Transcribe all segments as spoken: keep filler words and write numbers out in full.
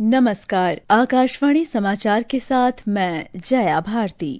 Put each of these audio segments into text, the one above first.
नमस्कार, आकाशवाणी समाचार के साथ मैं जया भारती।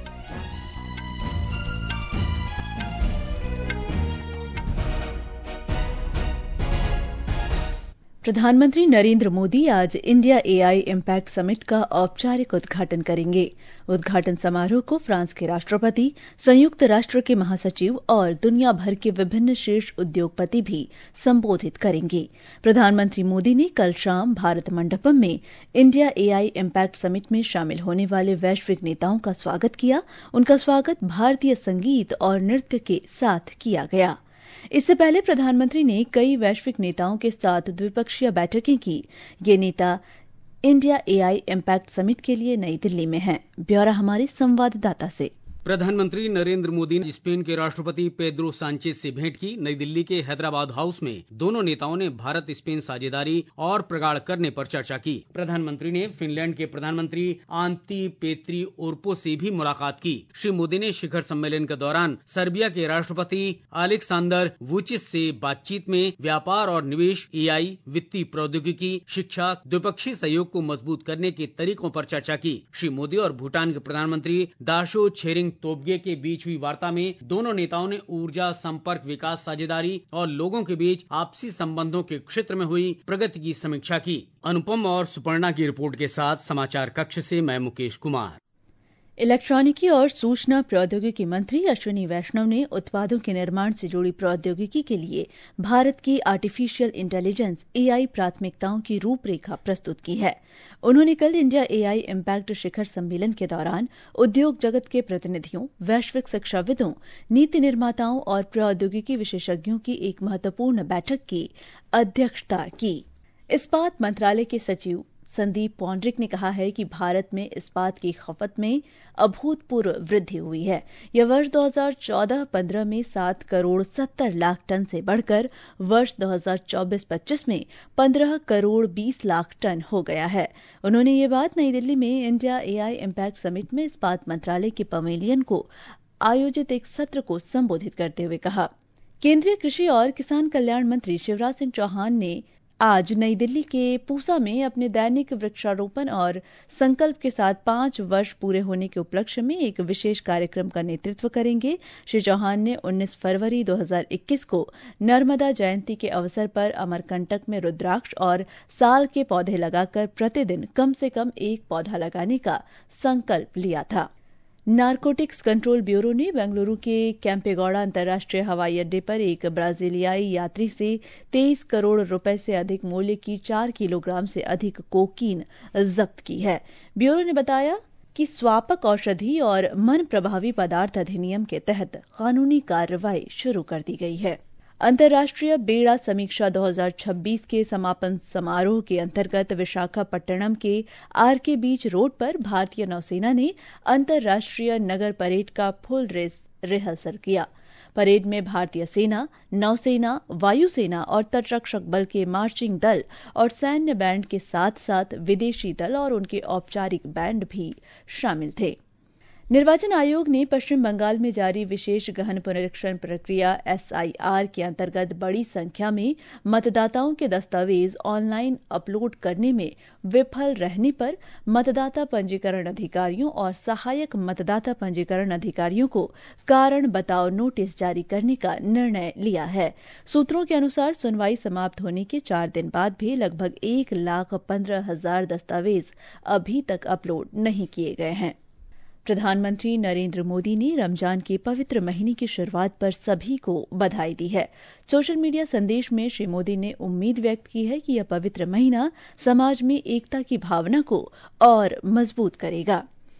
प्रधानमंत्री नरेंद्र मोदी आज इंडिया एआई इम्पैक्ट समिट का औपचारिक उद्घाटन करेंगे। उद्घाटन समारोह को फ्रांस के राष्ट्रपति, संयुक्त राष्ट्र के महासचिव और दुनिया भर के विभिन्न शीर्ष उद्योगपति भी संबोधित करेंगे। प्रधानमंत्री मोदी ने कल शाम भारत मंडपम में इंडिया एआई इम्पैक्ट समिट में शामिल होने वाले वैश्विक नेताओं का स्वागत किया। उनका स्वागत भारतीय संगीत और नृत्य के साथ किया गया। इससे पहले प्रधानमंत्री ने कई वैश्विक नेताओं के साथ द्विपक्षीय बैठकें की। ये नेता इंडिया एआई इम्पैक्ट समिट के लिए नई दिल्ली में हैं। ब्यौरा हमारे संवाददाता से। प्रधानमंत्री नरेंद्र मोदी ने स्पेन के राष्ट्रपति पेड्रो सांचेज से भेंट की। नई दिल्ली के हैदराबाद हाउस में दोनों नेताओं ने भारत स्पेन साझेदारी और प्रगाढ़ करने पर चर्चा की। प्रधानमंत्री ने फिनलैंड के प्रधानमंत्री आंती पेत्री ओर्पो से भी मुलाकात की। श्री मोदी ने शिखर सम्मेलन के दौरान सर्बिया के राष्ट्रपति अलेक्सांदर वुचिच से बातचीत में व्यापार और निवेश, एआई, वित्तीय प्रौद्योगिकी, शिक्षा, द्विपक्षीय सहयोग को मजबूत करने के तरीकों पर चर्चा की। श्री मोदी और भूटान के प्रधानमंत्री दाशो छेरिंग तोब्गे के बीच हुई वार्ता में दोनों नेताओं ने ऊर्जा, संपर्क, विकास, साझेदारी और लोगों के बीच आपसी संबंधों के क्षेत्र में हुई प्रगति की समीक्षा की। अनुपम और सुपर्णा की रिपोर्ट के साथ समाचार कक्ष से मैं मुकेश कुमार। इलेक्ट्रॉनिकी और सूचना प्रौद्योगिकी मंत्री अश्विनी वैष्णव ने उत्पादों के निर्माण से जुड़ी प्रौद्योगिकी के लिए भारत की आर्टिफिशियल इंटेलिजेंस एआई प्राथमिकताओं की रूपरेखा प्रस्तुत की है। उन्होंने कल इंडिया एआई इम्पैक्ट शिखर सम्मेलन के दौरान उद्योग जगत के प्रतिनिधियों, वैश्विक शिक्षाविदों, नीति निर्माताओं और प्रौद्योगिकी विशेषज्ञों की एक महत्वपूर्ण बैठक की अध्यक्षता की। इस्पात मंत्रालय के सचिव संदीप पौंड्रिक ने कहा है कि भारत में इस्पात की खपत में अभूतपूर्व वृद्धि हुई है। यह वर्ष दो हज़ार चौदह पंद्रह में सात करोड़ सत्तर लाख टन से बढ़कर वर्ष दो हज़ार चौबीस पच्चीस में पंद्रह करोड़ बीस लाख टन हो गया है। उन्होंने ये बात नई दिल्ली में इंडिया एआई इम्पैक्ट समिट में इस्पात मंत्रालय के पवेलियन को आयोजित एक सत्र को संबोधित करते हुए कहा। केंद्रीय कृषि और किसान कल्याण मंत्री शिवराज सिंह चौहान ने आज नई दिल्ली के पूसा में अपने दैनिक वृक्षारोपण और संकल्प के साथ पांच वर्ष पूरे होने के उपलक्ष्य में एक विशेष कार्यक्रम का नेतृत्व करेंगे। श्री चौहान ने उन्नीस फरवरी दो हज़ार इक्कीस को नर्मदा जयंती के अवसर पर अमरकंटक में रुद्राक्ष और साल के पौधे लगाकर प्रतिदिन कम से कम एक पौधा लगाने का संकल्प लिया था। नारकोटिक्स कंट्रोल ब्यूरो ने बेंगलुरु के कैंपेगौड़ा अंतर्राष्ट्रीय हवाई अड्डे पर एक ब्राजीलियाई यात्री से तेईस करोड़ रुपए से अधिक मूल्य की चार किलोग्राम से अधिक कोकीन जब्त की है। ब्यूरो ने बताया कि स्वापक औषधि और मन प्रभावी पदार्थ अधिनियम के तहत कानूनी कार्रवाई शुरू कर दी गई है। अंतर्राष्ट्रीय बेड़ा समीक्षा दो हज़ार छब्बीस के समापन समारोह के अंतर्गत विशाखापट्टनम के आर के बीच रोड पर भारतीय नौसेना ने अंतर्राष्ट्रीय नगर परेड का फुल ड्रेस रिहर्सल किया। परेड में भारतीय सेना, नौसेना, वायुसेना और तटरक्षक बल के मार्चिंग दल और सैन्य बैंड के साथ साथ विदेशी दल और उनके औपचारिक बैंड भी शामिल थे। निर्वाचन आयोग ने पश्चिम बंगाल में जारी विशेष गहन पुनरीक्षण प्रक्रिया एसआईआर के अंतर्गत बड़ी संख्या में मतदाताओं के दस्तावेज ऑनलाइन अपलोड करने में विफल रहने पर मतदाता पंजीकरण अधिकारियों और सहायक मतदाता पंजीकरण अधिकारियों को कारण बताओ नोटिस जारी करने का निर्णय लिया है। सूत्रों के अनुसार सुनवाई समाप्त होने के चार दिन बाद भी लगभग एक लाख पंद्रह हजार दस्तावेज अभी तक अपलोड नहीं किए गए हैं। प्रधानमंत्री नरेंद्र मोदी ने रमजान के पवित्र महीने की शुरुआत पर सभी को बधाई दी है। सोशल मीडिया संदेश में श्री मोदी ने उम्मीद व्यक्त की है कि यह पवित्र महीना समाज में एकता की भावना को और मजबूत करेगा।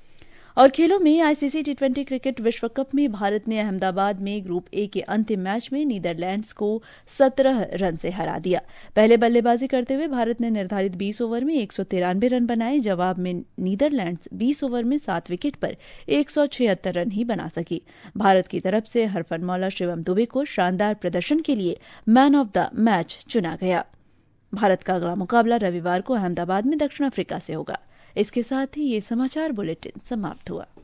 और खेलों में आईसीसी टी ट्वेंटी क्रिकेट विश्व कप में भारत ने अहमदाबाद में ग्रुप ए के अंतिम मैच में नीदरलैंड्स को सत्रह रन से हरा दिया। पहले बल्लेबाजी करते हुए भारत ने निर्धारित बीस ओवर में एक सौ तिरानवे रन बनाए। जवाब में नीदरलैंड्स बीस ओवर में सात विकेट पर एक सौ छिहत्तर रन ही बना सकी। भारत की तरफ से हरफनमौला शिवम दुबे को शानदार प्रदर्शन के लिए मैन ऑफ द मैच चुना गया। भारत का अगला मुकाबला रविवार को अहमदाबाद में दक्षिण अफ्रीका से होगा। इसके साथ ही ये समाचार बुलेटिन समाप्त हुआ।